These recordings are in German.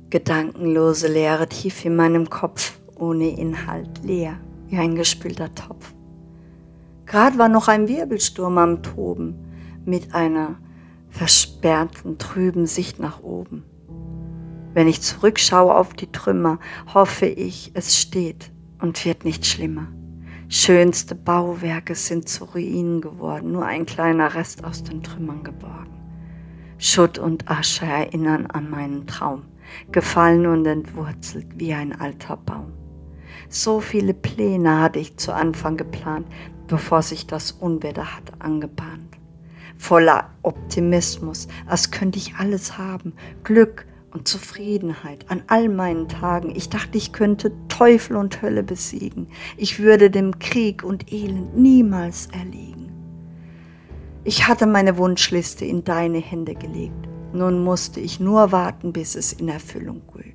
Gedankenlose Leere tief in meinem Kopf, ohne Inhalt, leer wie ein gespülter Topf. Grad war noch ein Wirbelsturm am Toben, mit einer versperrten, trüben Sicht nach oben. Wenn ich zurückschaue auf die Trümmer, hoffe ich, es steht und wird nicht schlimmer. Schönste Bauwerke sind zu Ruinen geworden, nur ein kleiner Rest aus den Trümmern geborgen. Schutt und Asche erinnern an meinen Traum, gefallen und entwurzelt wie ein alter Baum. So viele Pläne hatte ich zu Anfang geplant, bevor sich das Unwetter hatte angebahnt. Voller Optimismus, als könnte ich alles haben, Glück und Zufriedenheit an all meinen Tagen. Ich dachte, ich könnte Teufel und Hölle besiegen. Ich würde dem Krieg und Elend niemals erliegen. Ich hatte meine Wunschliste in deine Hände gelegt. Nun musste ich nur warten, bis es in Erfüllung geht.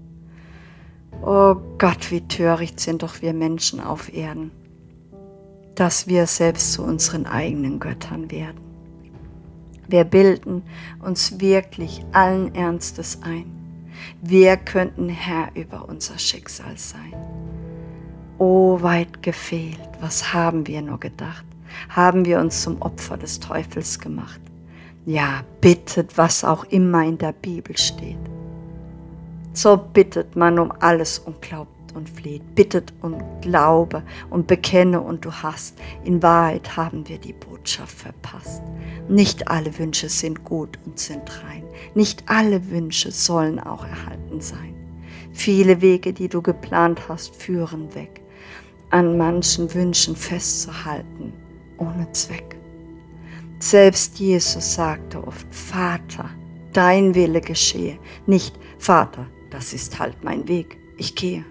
Oh Gott, wie töricht sind doch wir Menschen auf Erden, dass wir selbst zu unseren eigenen Göttern werden. Wir bilden uns wirklich allen Ernstes ein, wir könnten Herr über unser Schicksal sein. Oh, weit gefehlt, was haben wir nur gedacht? Haben wir uns zum Opfer des Teufels gemacht? Ja, bittet, was auch immer in der Bibel steht. So bittet man um alles und glaubt und fleht, bittet und glaube und bekenne und du hast. In Wahrheit haben wir die Botschaft verpasst. Nicht alle Wünsche sind gut und sind rein. Nicht alle Wünsche sollen auch erhalten sein. Viele Wege, die du geplant hast, führen weg. An manchen Wünschen festzuhalten, ohne Zweck. Selbst Jesus sagte oft, Vater, dein Wille geschehe. Nicht, Vater, das ist halt mein Weg, ich gehe.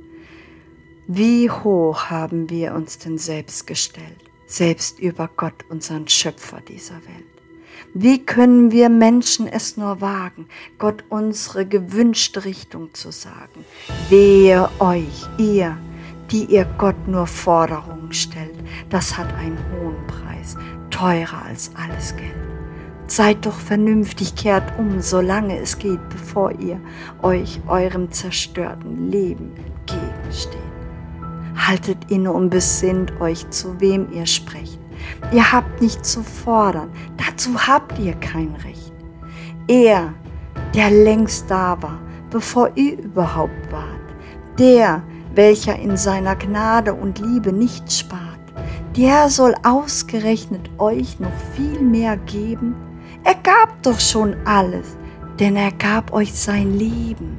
Wie hoch haben wir uns denn selbst gestellt, selbst über Gott, unseren Schöpfer dieser Welt? Wie können wir Menschen es nur wagen, Gott unsere gewünschte Richtung zu sagen? Wehe euch, ihr, die ihr Gott nur Forderungen stellt, das hat einen hohen Preis, teurer als alles Geld. Seid doch vernünftig, kehrt um, solange es geht, bevor ihr euch eurem zerstörten Leben entgegensteht. Haltet inne und besinnt euch, zu wem ihr sprecht. Ihr habt nicht zu fordern, dazu habt ihr kein Recht. Er, der längst da war, bevor ihr überhaupt wart, der, welcher in seiner Gnade und Liebe nicht spart, der soll ausgerechnet euch noch viel mehr geben. Er gab doch schon alles, denn er gab euch sein Leben.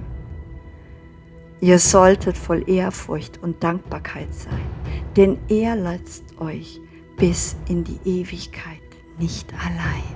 Ihr solltet voll Ehrfurcht und Dankbarkeit sein, denn er lässt euch bis in die Ewigkeit nicht allein.